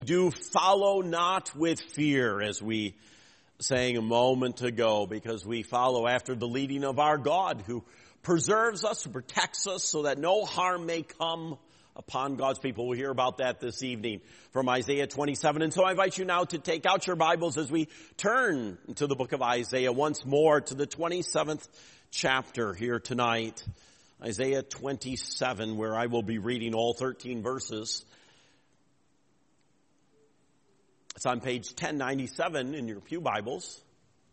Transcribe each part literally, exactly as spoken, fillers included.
Do follow not with fear, as we sang a moment ago, because we follow after the leading of our God, who preserves us, who protects us, so that no harm may come upon God's people. We'll hear about that this evening from Isaiah twenty-seven. And so I invite you now to take out your Bibles as we turn to the book of Isaiah once more, to the twenty-seventh chapter here tonight. Isaiah twenty-seven, where I will be reading all thirteen verses. It's on page ten ninety-seven in your pew Bibles.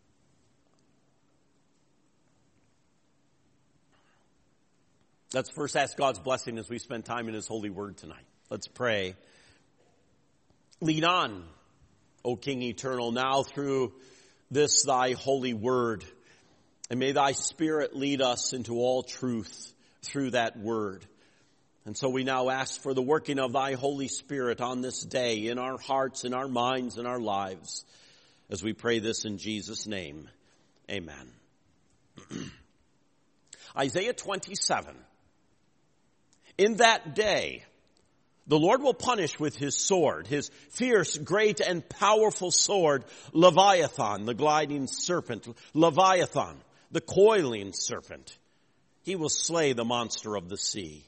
Let's first ask God's blessing as we spend time in His holy word tonight. Let's pray. Lead on, O King eternal, now through this thy holy word. And may thy Spirit lead us into all truth through that word. And so we now ask for the working of thy Holy Spirit on this day in our hearts, in our minds, in our lives, as we pray this in Jesus' name. Amen. Isaiah twenty-seven. In that day, the Lord will punish with his sword, his fierce, great, and powerful sword, Leviathan, the gliding serpent, Leviathan, the coiling serpent. He will slay the monster of the sea.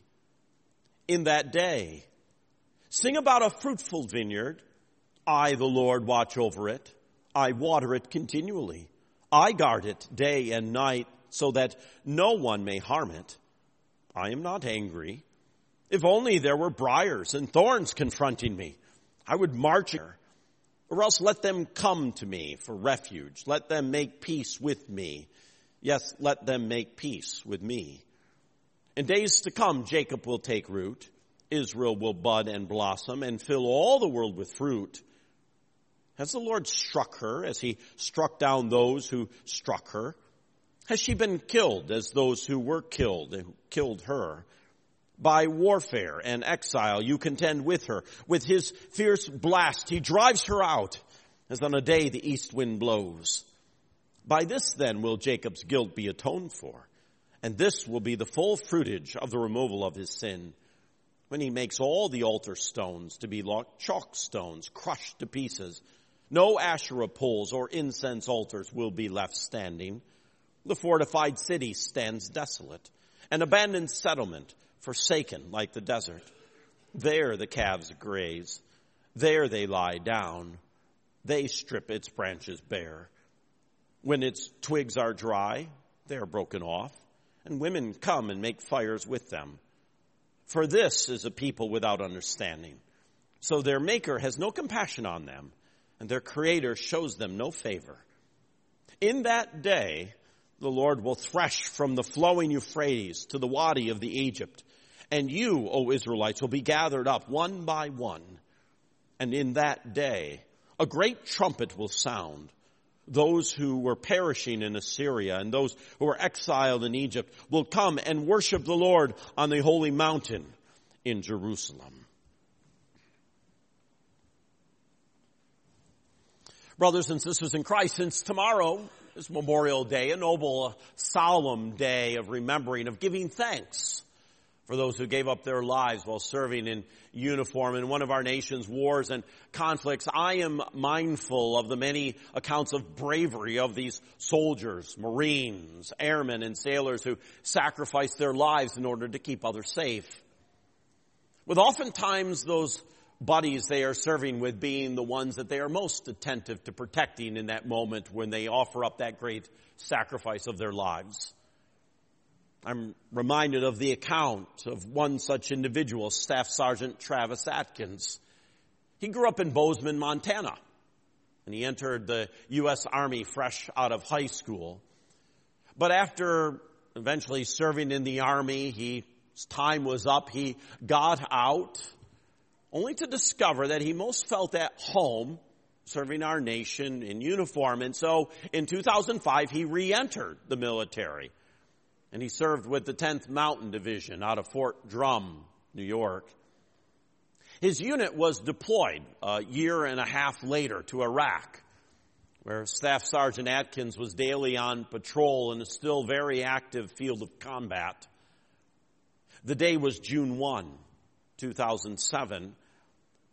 In that day, sing about a fruitful vineyard. I, the Lord, watch over it. I water it continually. I guard it day and night so that no one may harm it. I am not angry. If only there were briars and thorns confronting me, I would march there. Or else let them come to me for refuge. Let them make peace with me. Yes, let them make peace with me. In days to come, Jacob will take root. Israel will bud and blossom and fill all the world with fruit. Has the Lord struck her as he struck down those who struck her? Has she been killed as those who were killed, who killed her? By warfare and exile you contend with her. With his fierce blast he drives her out, as on a day the east wind blows. By this then will Jacob's guilt be atoned for, and this will be the full fruitage of the removal of his sin, when he makes all the altar stones to be like chalk stones, crushed to pieces. No Asherah poles or incense altars will be left standing. The fortified city stands desolate, an abandoned settlement, forsaken like the desert. There the calves graze. There they lie down. They strip its branches bare. When its twigs are dry, they are broken off, and women come and make fires with them. For this is a people without understanding. So their Maker has no compassion on them, and their Creator shows them no favor. In that day, the Lord will thresh from the flowing Euphrates to the wadi of the Egypt. And you, O Israelites, will be gathered up one by one. And in that day, a great trumpet will sound. Those who were perishing in Assyria and those who were exiled in Egypt will come and worship the Lord on the holy mountain in Jerusalem. Brothers and sisters in Christ, since tomorrow is Memorial Day, a noble, solemn day of remembering, of giving thanks for those who gave up their lives while serving in uniform in one of our nation's wars and conflicts, I am mindful of the many accounts of bravery of these soldiers, Marines, airmen, and sailors who sacrificed their lives in order to keep others safe. With oftentimes those buddies they are serving with being the ones that they are most attentive to protecting in that moment when they offer up that great sacrifice of their lives. I'm reminded of the account of one such individual, Staff Sergeant Travis Atkins. He grew up in Bozeman, Montana, and he entered the U S Army fresh out of high school. But after eventually serving in the Army, he, his time was up. He got out, only to discover that he most felt at home serving our nation in uniform. And so in two thousand five, he re-entered the military. And he served with the tenth Mountain Division out of Fort Drum, New York. His unit was deployed a year and a half later to Iraq, where Staff Sergeant Atkins was daily on patrol in a still very active field of combat. The day was June first, two thousand seven,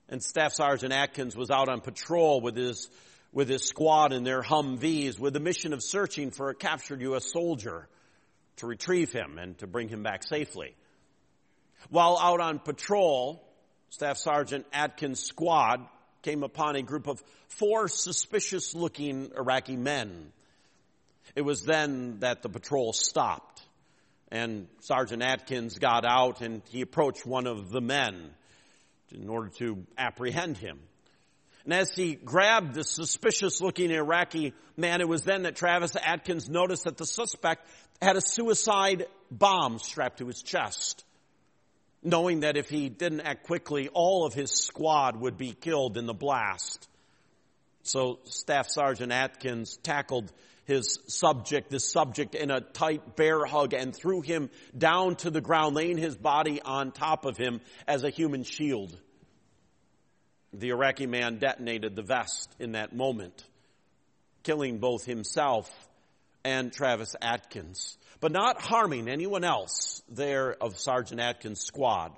And Staff Sergeant Atkins was out on patrol with his, with his squad in their Humvees with the mission of searching for a captured U S soldier to retrieve him and to bring him back safely. While out on patrol, Staff Sergeant Atkins' squad came upon a group of four suspicious-looking Iraqi men. It was then that the patrol stopped, and Sergeant Atkins got out and he approached one of the men in order to apprehend him. And as he grabbed the suspicious-looking Iraqi man, it was then that Travis Atkins noticed that the suspect had a suicide bomb strapped to his chest, knowing that if he didn't act quickly, all of his squad would be killed in the blast. So Staff Sergeant Atkins tackled his subject, this subject, in a tight bear hug and threw him down to the ground, laying his body on top of him as a human shield. The Iraqi man detonated the vest in that moment, killing both himself and Travis Atkins, but not harming anyone else there of Sergeant Atkins' squad.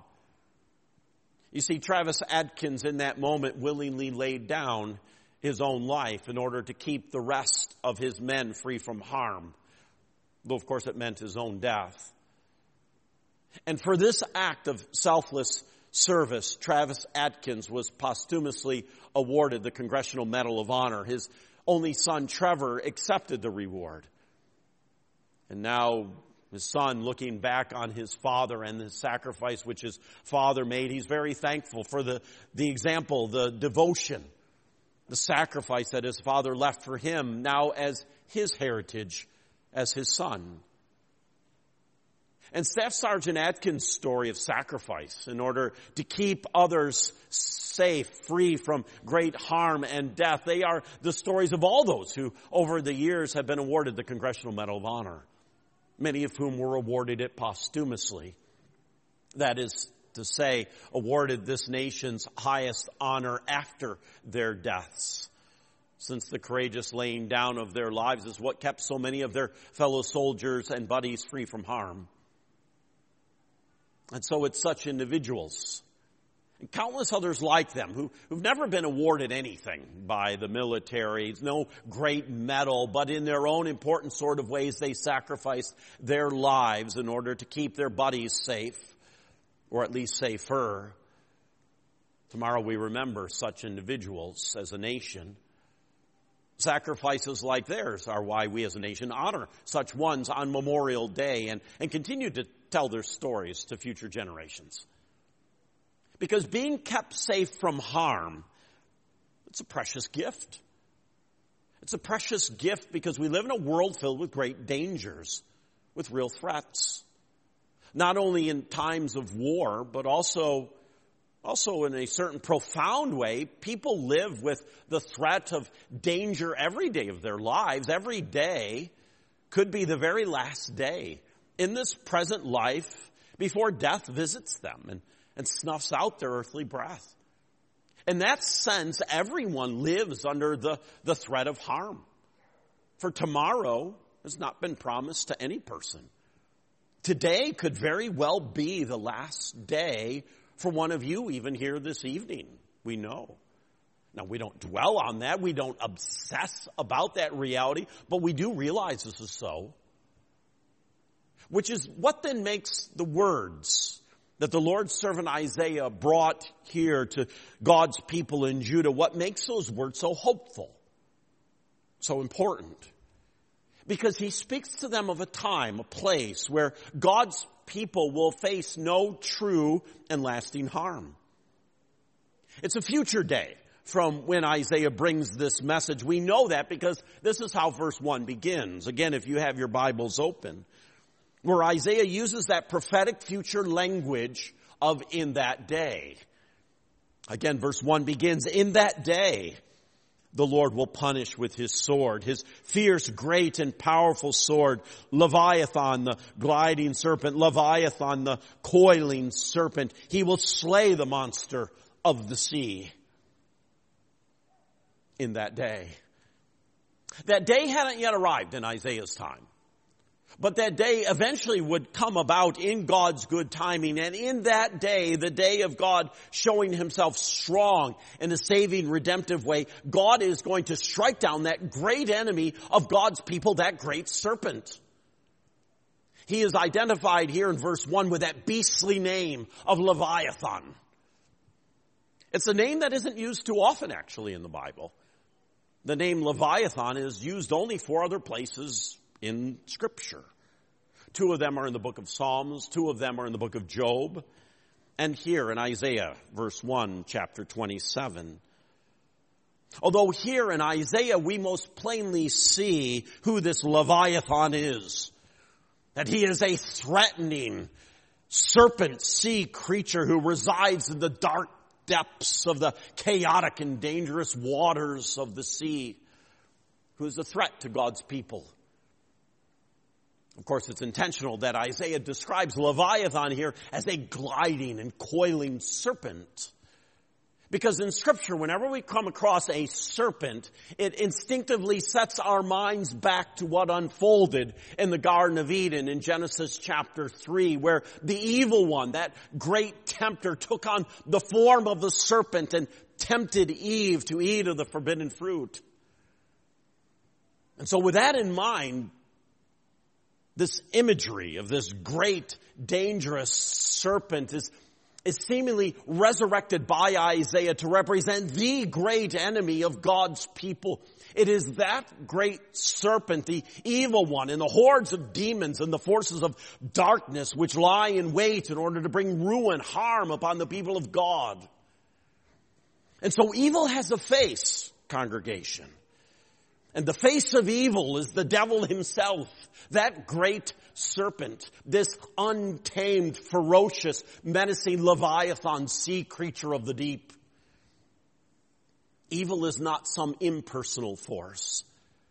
You see, Travis Atkins in that moment willingly laid down his own life in order to keep the rest of his men free from harm, though of course it meant his own death. And for this act of selfless service, Travis Atkins was posthumously awarded the Congressional Medal of Honor. His only son, Trevor, accepted the reward. And now his son, looking back on his father and the sacrifice which his father made, he's very thankful for the, the example, the devotion, the sacrifice that his father left for him now as his heritage, as his son. And Staff Sergeant Atkins' story of sacrifice in order to keep others safe, free from great harm and death, they are the stories of all those who over the years have been awarded the Congressional Medal of Honor, many of whom were awarded it posthumously. That is to say, awarded this nation's highest honor after their deaths, since the courageous laying down of their lives is what kept so many of their fellow soldiers and buddies free from harm. And so it's such individuals, and countless others like them, who, who've never been awarded anything by the military, no great medal, but in their own important sort of ways they sacrificed their lives in order to keep their buddies safe, or at least safer. Tomorrow we remember such individuals as a nation. Sacrifices like theirs are why we as a nation honor such ones on Memorial Day and, and continue to tell their stories to future generations. Because being kept safe from harm, it's a precious gift. It's a precious gift because we live in a world filled with great dangers, with real threats. Not only in times of war, but also Also, in a certain profound way, people live with the threat of danger every day of their lives. Every day could be the very last day in this present life before death visits them and, and snuffs out their earthly breath. In that sense, everyone lives under the, the threat of harm. For tomorrow has not been promised to any person. Today could very well be the last day for one of you, even here this evening, we know. Now, we don't dwell on that. We don't obsess about that reality, but we do realize this is so. Which is what then makes the words that the Lord's servant Isaiah brought here to God's people in Judah, what makes those words so hopeful, so important? Because he speaks to them of a time, a place where God's people will face no true and lasting harm. It's a future day from when Isaiah brings this message. We know that because this is how verse one begins. Again, if you have your Bibles open, where Isaiah uses that prophetic future language of in that day. Again, verse one begins, in that day, the Lord will punish with his sword, his fierce, great, and powerful sword, Leviathan, the gliding serpent, Leviathan, the coiling serpent. He will slay the monster of the sea in that day. That day hadn't yet arrived in Isaiah's time. But that day eventually would come about in God's good timing. And in that day, the day of God showing himself strong in a saving, redemptive way, God is going to strike down that great enemy of God's people, that great serpent. He is identified here in verse one with that beastly name of Leviathan. It's a name that isn't used too often, actually, in the Bible. The name Leviathan is used only four other places in Scripture. Two of them are in the book of Psalms, two of them are in the book of Job, and here in Isaiah, verse one, chapter twenty-seven. Although here in Isaiah we most plainly see who this Leviathan is, that he is a threatening serpent sea creature who resides in the dark depths of the chaotic and dangerous waters of the sea, who is a threat to God's people. Of course, it's intentional that Isaiah describes Leviathan here as a gliding and coiling serpent. Because in Scripture, whenever we come across a serpent, it instinctively sets our minds back to what unfolded in the Garden of Eden in Genesis chapter three, where the evil one, that great tempter, took on the form of the serpent and tempted Eve to eat of the forbidden fruit. And so with that in mind, this imagery of this great, dangerous serpent is, is seemingly resurrected by Isaiah to represent the great enemy of God's people. It is that great serpent, the evil one, and the hordes of demons and the forces of darkness which lie in wait in order to bring ruin, harm upon the people of God. And so evil has a face, congregation. And the face of evil is the devil himself, that great serpent, this untamed, ferocious, menacing Leviathan, sea creature of the deep. Evil is not some impersonal force.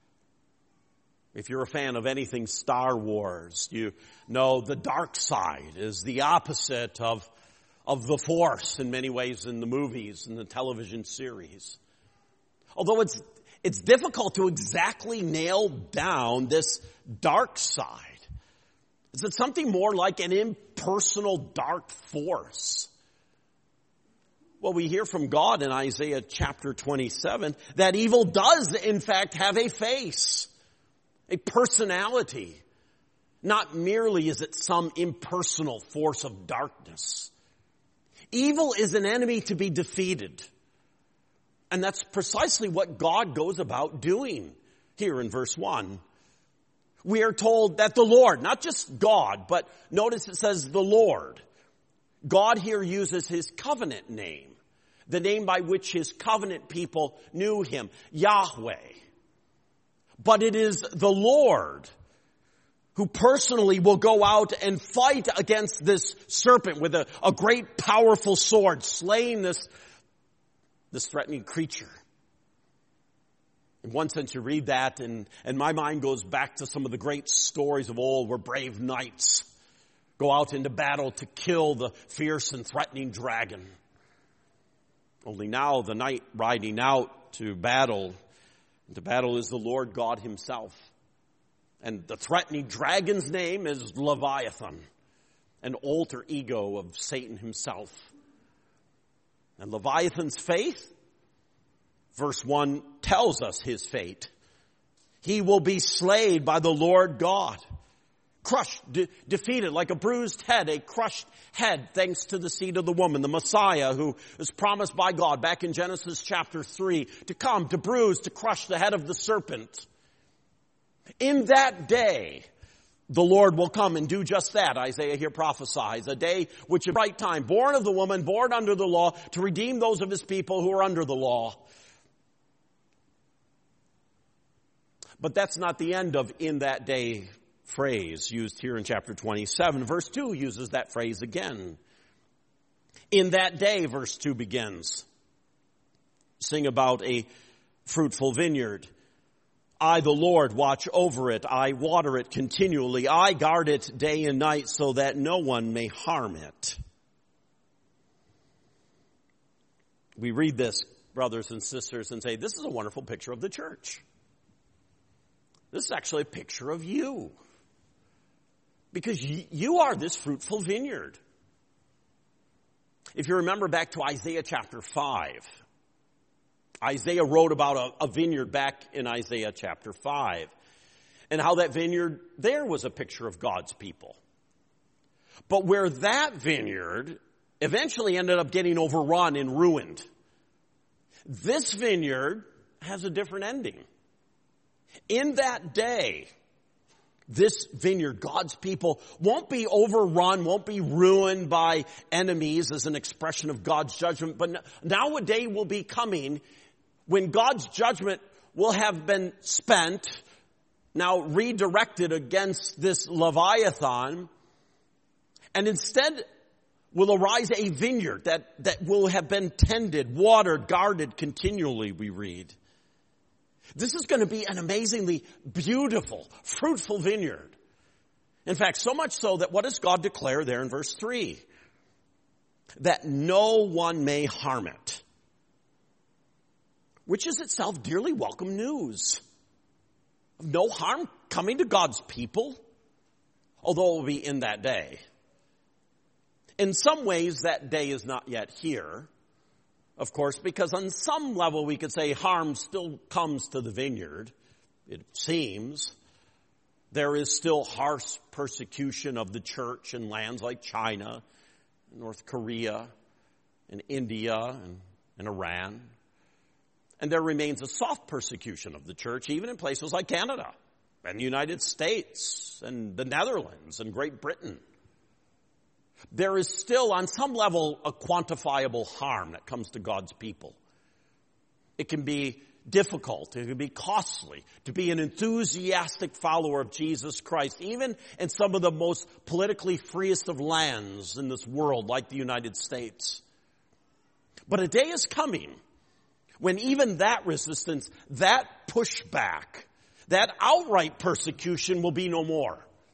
If you're a fan of anything Star Wars, you know the dark side is the opposite of, of the force in many ways in the movies and the television series. Although it's It's difficult to exactly nail down this dark side. Is it something more like an impersonal dark force? Well, we hear from God in Isaiah chapter twenty-seven that evil does, in fact, have a face, a personality. Not merely is it some impersonal force of darkness. Evil is an enemy to be defeated. And that's precisely what God goes about doing here in verse one. We are told that the Lord, not just God, but notice it says the Lord. God here uses his covenant name, the name by which his covenant people knew him, Yahweh. But it is the Lord who personally will go out and fight against this serpent with a, a great powerful sword, slaying this This threatening creature. In one sense, you read that, and, and my mind goes back to some of the great stories of old where brave knights go out into battle to kill the fierce and threatening dragon. Only now the knight riding out to battle, to battle is the Lord God himself. And the threatening dragon's name is Leviathan, an alter ego of Satan himself. And Leviathan's fate, verse one tells us his fate. He will be slain by the Lord God. Crushed, de- defeated like a bruised head, a crushed head thanks to the seed of the woman, the Messiah who is promised by God back in Genesis chapter three to come, to bruise, to crush the head of the serpent. In that day, the Lord will come and do just that, Isaiah here prophesies, a day which is right time, born of the woman, born under the law, to redeem those of his people who are under the law. But that's not the end of "in that day" phrase used here in chapter twenty-seven. Verse two uses that phrase again. In that day, verse two begins. Sing about a fruitful vineyard. I, the Lord, watch over it. I water it continually. I guard it day and night so that no one may harm it. We read this, brothers and sisters, and say, this is a wonderful picture of the church. This is actually a picture of you. Because you are this fruitful vineyard. If you remember back to Isaiah chapter five, Isaiah wrote about a, a vineyard back in Isaiah chapter five, and how that vineyard there was a picture of God's people. But where that vineyard eventually ended up getting overrun and ruined, this vineyard has a different ending. In that day, this vineyard, God's people, won't be overrun, won't be ruined by enemies as an expression of God's judgment. But now a day will be coming when God's judgment will have been spent, now redirected against this Leviathan, and instead will arise a vineyard that, that will have been tended, watered, guarded continually, we read. This is going to be an amazingly beautiful, fruitful vineyard. In fact, so much so that what does God declare there in verse three? That no one may harm it. Which is itself dearly welcome news. No harm coming to God's people, although it will be in that day. In some ways, that day is not yet here. Of course, because on some level we could say harm still comes to the vineyard, it seems. There is still harsh persecution of the church in lands like China, North Korea, and India, and, and Iran. And there remains a soft persecution of the church even in places like Canada, and the United States, and the Netherlands, and Great Britain. There is still, on some level, a quantifiable harm that comes to God's people. It can be difficult, it can be costly to be an enthusiastic follower of Jesus Christ, even in some of the most politically freest of lands in this world, like the United States. But a day is coming when even that resistance, that pushback, that outright persecution will be no more.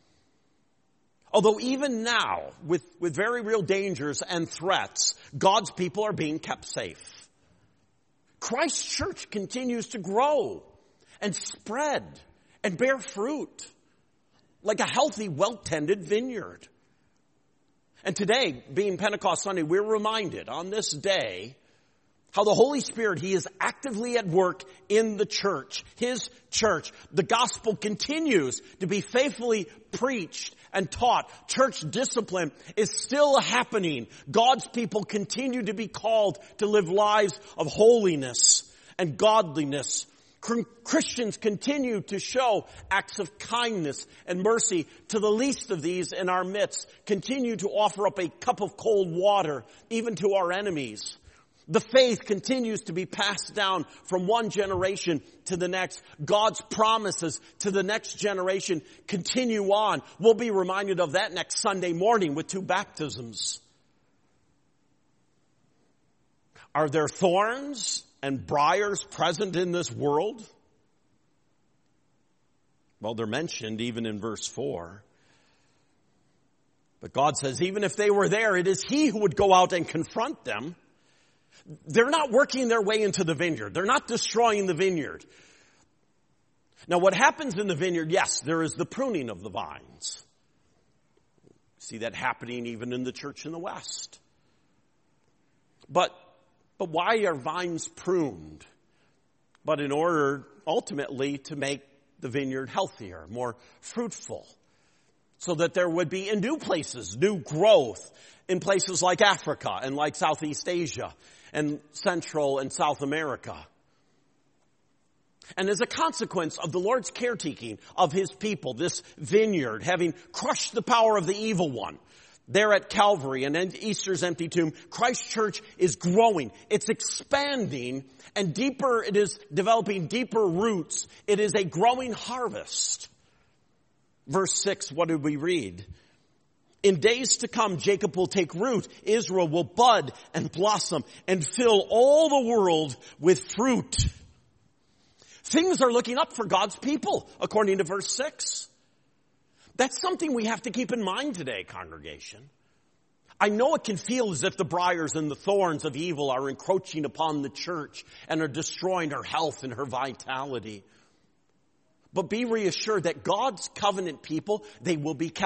Although even now, with, with very real dangers and threats, God's people are being kept safe. Christ's church continues to grow and spread and bear fruit like a healthy, well-tended vineyard. And today, being Pentecost Sunday, we're reminded on this day how the Holy Spirit, He is actively at work in the church, His church. The gospel continues to be faithfully preached and taught. Church discipline is still happening. God's people continue to be called to live lives of holiness and godliness. Christians continue to show acts of kindness and mercy to the least of these in our midst. Continue to offer up a cup of cold water even to our enemies. The faith continues to be passed down from one generation to the next. God's promises to the next generation continue on. We'll be reminded of that next Sunday morning with two baptisms. Are there thorns and briars present in this world? Well, they're mentioned even in verse four. But God says even if they were there, it is He who would go out and confront them. They're not working their way into the vineyard. They're not destroying the vineyard. Now, what happens in the vineyard, yes, there is the pruning of the vines. See that happening even in the church in the West. But, but why are vines pruned? But in order, ultimately, to make the vineyard healthier, more fruitful, so that there would be in new places, new growth in places like Africa and like Southeast Asia and Central and South America. And as a consequence of the Lord's caretaking of His people, this vineyard, having crushed the power of the evil one, there at Calvary and in Easter's empty tomb, Christ's church is growing. It's expanding, and deeper, it is developing deeper roots. It is a growing harvest. Verse six, what did we read? In days to come, Jacob will take root. Israel will bud and blossom and fill all the world with fruit. Things are looking up for God's people, according to verse six. That's something we have to keep in mind today, congregation. I know it can feel as if the briars and the thorns of evil are encroaching upon the church and are destroying her health and her vitality. But be reassured that God's covenant people, they will be kept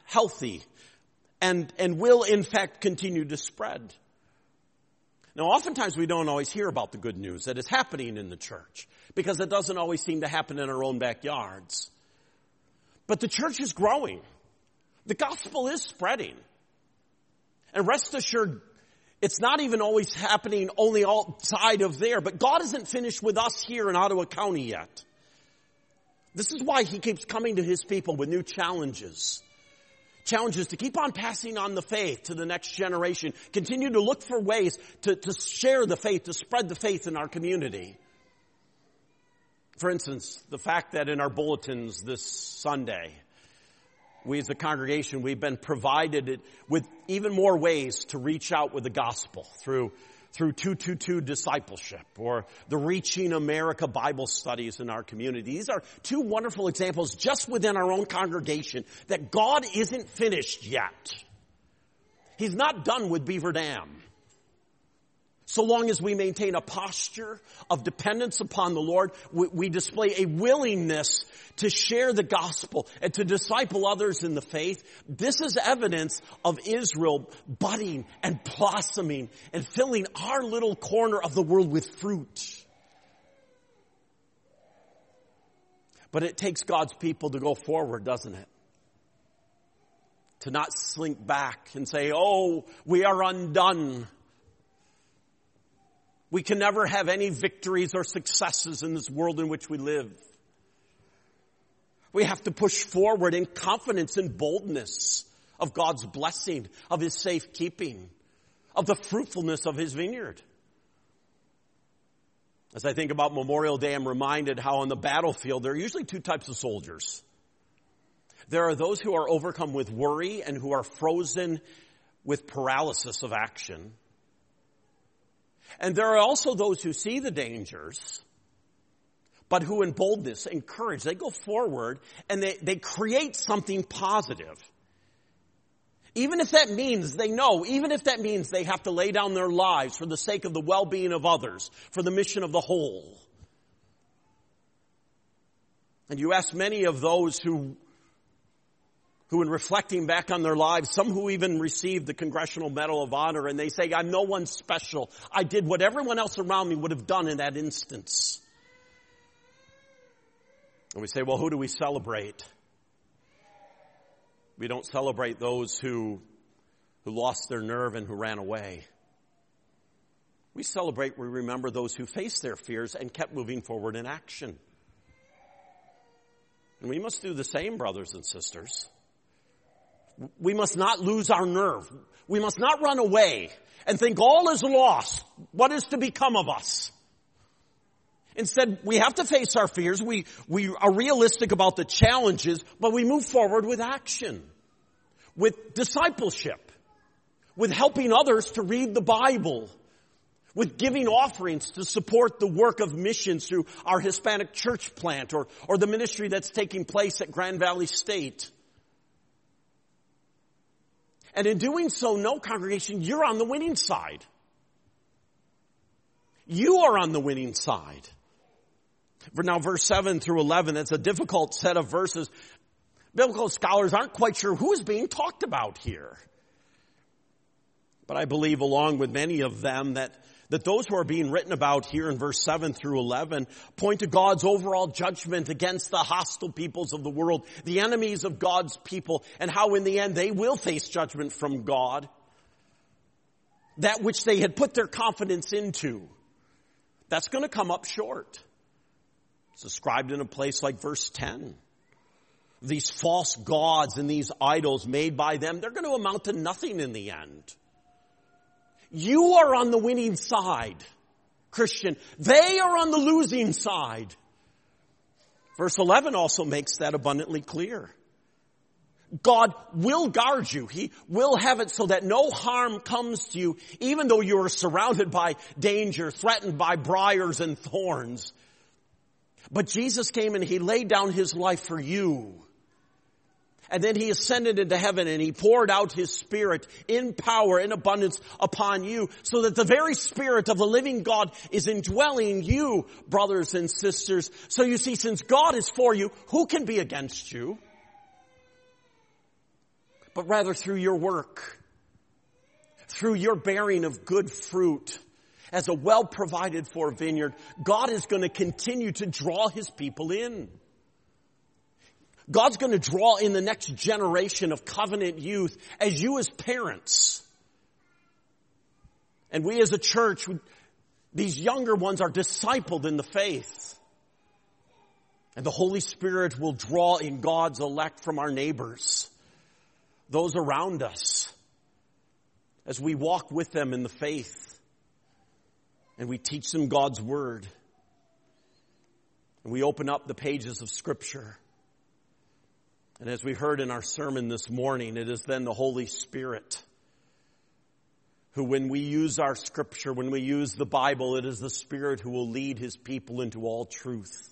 healthy and, and will in fact continue to spread. Now, oftentimes we don't always hear about the good news that is happening in the church because it doesn't always seem to happen in our own backyards. But the church is growing. The gospel is spreading. And rest assured, it's not even always happening only outside of there, but God isn't finished with us here in Ottawa County yet. This is why he keeps coming to his people with new challenges. Challenges to keep on passing on the faith to the next generation. Continue to look for ways to, to share the faith, to spread the faith in our community. For instance, the fact that in our bulletins this Sunday, we as a congregation, we've been provided with even more ways to reach out with the gospel through through two two two discipleship or the Reaching America Bible studies in our community. These are two wonderful examples just within our own congregation that God isn't finished yet. He's not done with Beaver Dam. So long as we maintain a posture of dependence upon the Lord, we, we display a willingness to share the gospel and to disciple others in the faith. This is evidence of Israel budding and blossoming and filling our little corner of the world with fruit. But it takes God's people to go forward, doesn't it? To not slink back and say, oh, we are undone. We can never have any victories or successes in this world in which we live. We have to push forward in confidence and boldness of God's blessing, of his safekeeping, of the fruitfulness of his vineyard. As I think about Memorial Day, I'm reminded how on the battlefield there are usually two types of soldiers. There are those who are overcome with worry and who are frozen with paralysis of action. And there are also those who see the dangers, but who in boldness and courage, they go forward and they, they create something positive. Even if that means they know, even if that means they have to lay down their lives for the sake of the well-being of others, for the mission of the whole. And you ask many of those who who in reflecting back on their lives, some who even received the Congressional Medal of Honor, and they say, I'm no one special. I did what everyone else around me would have done in that instance. And we say, well, who do we celebrate? We don't celebrate those who, who lost their nerve and who ran away. We celebrate, we remember those who faced their fears and kept moving forward in action. And we must do the same, brothers and sisters. We must not lose our nerve. We must not run away and think all is lost. What is to become of us? Instead, we have to face our fears. We, we are realistic about the challenges, but we move forward with action, with discipleship, with helping others to read the Bible, with giving offerings to support the work of missions through our Hispanic church plant or, or the ministry that's taking place at Grand Valley State. And in doing so, no, congregation, you're on the winning side. You are on the winning side. For now, verse seven through eleven, it's a difficult set of verses. Biblical scholars aren't quite sure who is being talked about here. But I believe, along with many of them, that, that those who are being written about here in verse seven through eleven point to God's overall judgment against the hostile peoples of the world, the enemies of God's people, and how in the end they will face judgment from God. That which they had put their confidence into, that's going to come up short. It's described in a place like verse ten. These false gods and these idols made by them, they're going to amount to nothing in the end. You are on the winning side, Christian. They are on the losing side. Verse eleven also makes that abundantly clear. God will guard you. He will have it so that no harm comes to you, even though you are surrounded by danger, threatened by briars and thorns. But Jesus came and he laid down his life for you. And then he ascended into heaven and he poured out his Spirit in power, in abundance upon you, so that the very Spirit of the living God is indwelling you, brothers and sisters. So you see, since God is for you, who can be against you? but rather through your work, through your bearing of good fruit as a well-provided for vineyard, God is going to continue to draw his people in. God's going to draw in the next generation of covenant youth as you as parents. And we as a church, these younger ones are discipled in the faith. And the Holy Spirit will draw in God's elect from our neighbors, those around us, as we walk with them in the faith. And we teach them God's Word. And we open up the pages of Scripture. And as we heard in our sermon this morning, it is then the Holy Spirit who, when we use our Scripture, when we use the Bible, it is the Spirit who will lead his people into all truth.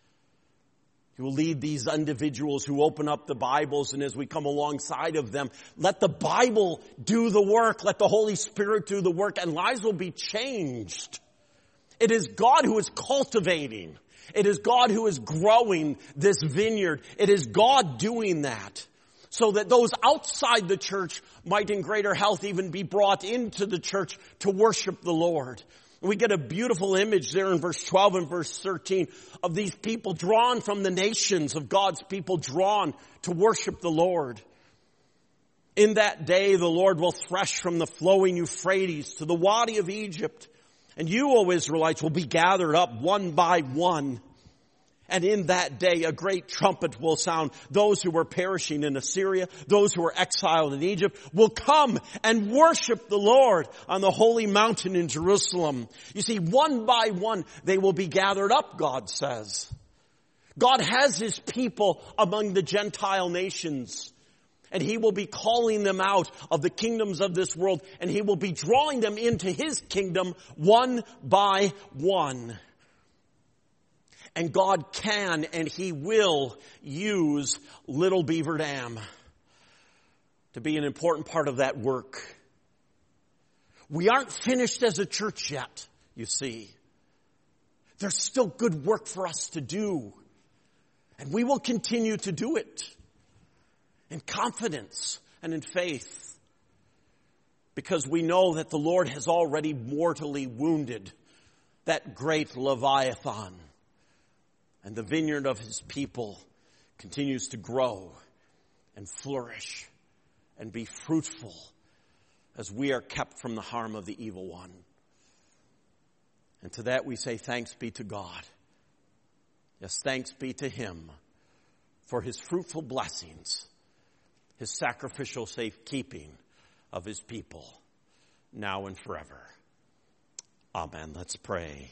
He will lead these individuals who open up the Bibles, and as we come alongside of them, let the Bible do the work, let the Holy Spirit do the work, and lives will be changed. It is God who is cultivating. It is God who is growing this vineyard. It is God doing that so that those outside the church might in greater health even be brought into the church to worship the Lord. We get a beautiful image there in verse twelve and verse thirteen of these people drawn from the nations, of God's people drawn to worship the Lord. In that day the Lord will thresh from the flowing Euphrates to the Wadi of Egypt. And you, O Israelites, will be gathered up one by one. And in that day a great trumpet will sound. Those who were perishing in Assyria, those who were exiled in Egypt, will come and worship the Lord on the holy mountain in Jerusalem. You see, one by one they will be gathered up, God says. God has his people among the Gentile nations. And he will be calling them out of the kingdoms of this world. And he will be drawing them into his kingdom one by one. And God can and he will use Little Beaver Dam to be an important part of that work. We aren't finished as a church yet, you see. There's still good work for us to do. And we will continue to do it. In confidence and in faith. Because we know that the Lord has already mortally wounded that great Leviathan. And the vineyard of his people continues to grow and flourish and be fruitful as we are kept from the harm of the evil one. And to that we say thanks be to God. Yes, thanks be to him for his fruitful blessings, his sacrificial safekeeping of his people, now and forever. Amen. Let's pray.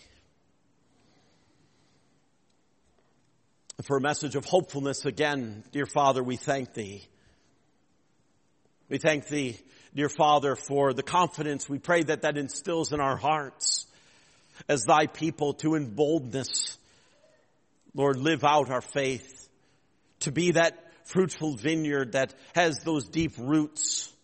For a message of hopefulness again, dear Father, we thank thee. We thank thee, dear Father, for the confidence we pray that that instills in our hearts as thy people to in boldness, Lord, live out our faith, to be that fruitful vineyard that has those deep roots.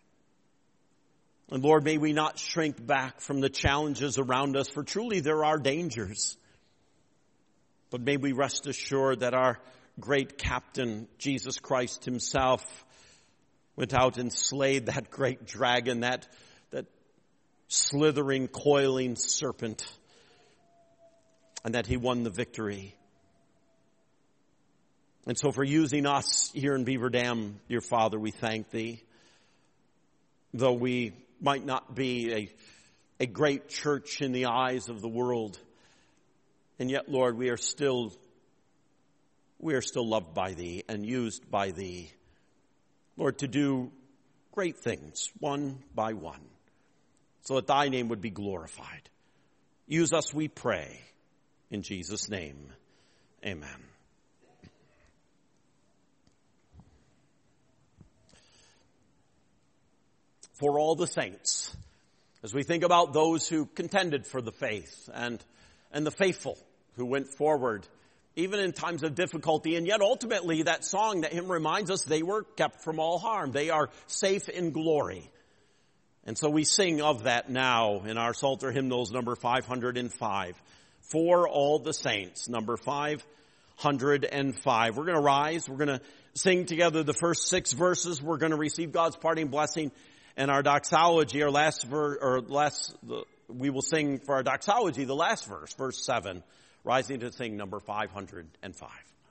And Lord, may we not shrink back from the challenges around us, for truly there are dangers. But may we rest assured that our great captain, Jesus Christ himself, went out and slayed that great dragon, that, that slithering, coiling serpent, and that he won the victory. And so for using us here in Beaver Dam, dear Father, we thank thee. Though we might not be a, a great church in the eyes of the world, and yet, Lord, we are still, we are still loved by thee and used by thee, Lord, to do great things, one by one, so that thy name would be glorified. Use us, we pray, in Jesus' name. Amen. For all the saints, as we think about those who contended for the faith and and the faithful who went forward, even in times of difficulty. And yet ultimately that song, that hymn reminds us they were kept from all harm. They are safe in glory. And so we sing of that now in our Psalter hymnals number five hundred five. For all the saints, number five hundred five. We're going to rise. We're going to sing together the first six verses, we're going to receive God's parting blessing. And our doxology, our last verse, or last, we will sing for our doxology the last verse, verse seven, rising to sing number five hundred five.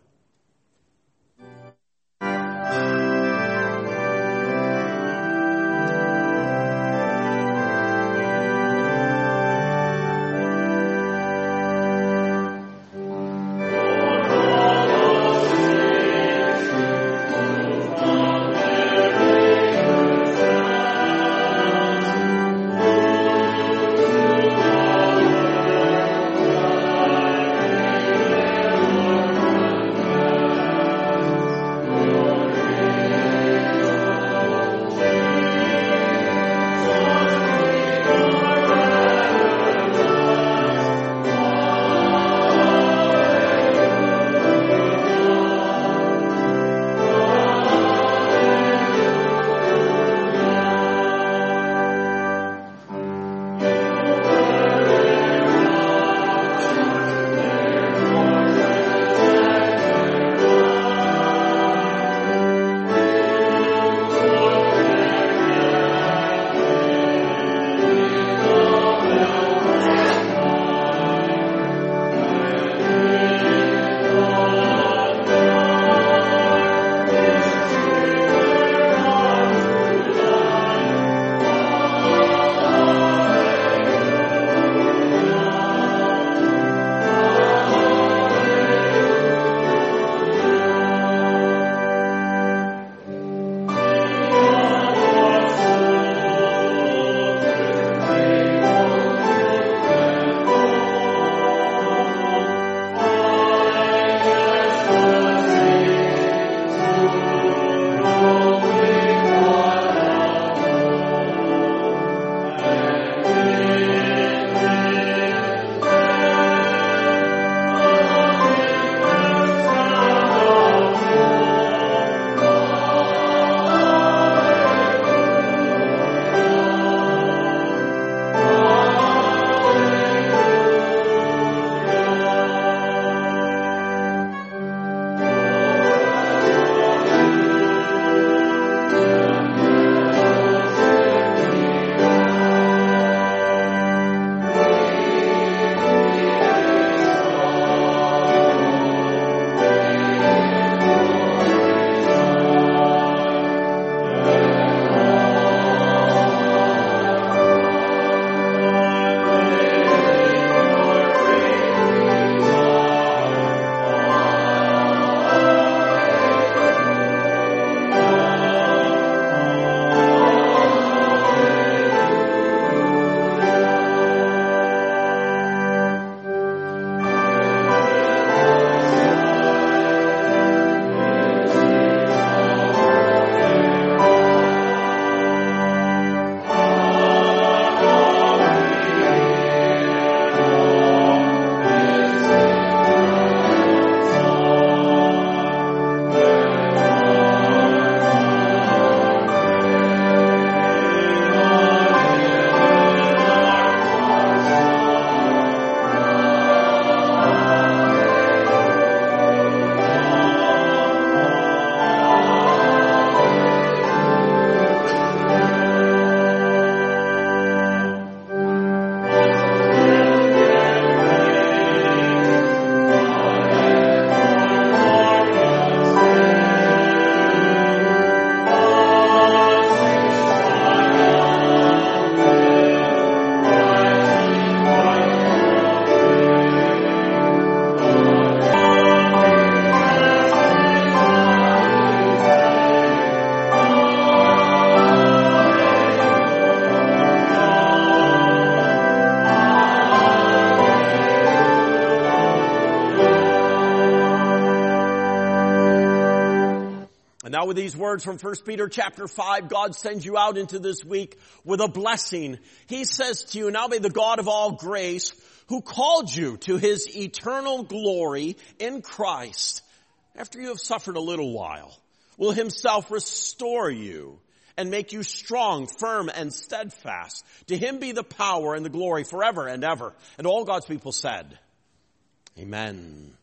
Now with these words from First Peter chapter five, God sends you out into this week with a blessing. He says to you, now may the God of all grace, who called you to his eternal glory in Christ, after you have suffered a little while, will himself restore you and make you strong, firm, and steadfast. To him be the power and the glory forever and ever. And all God's people said, Amen.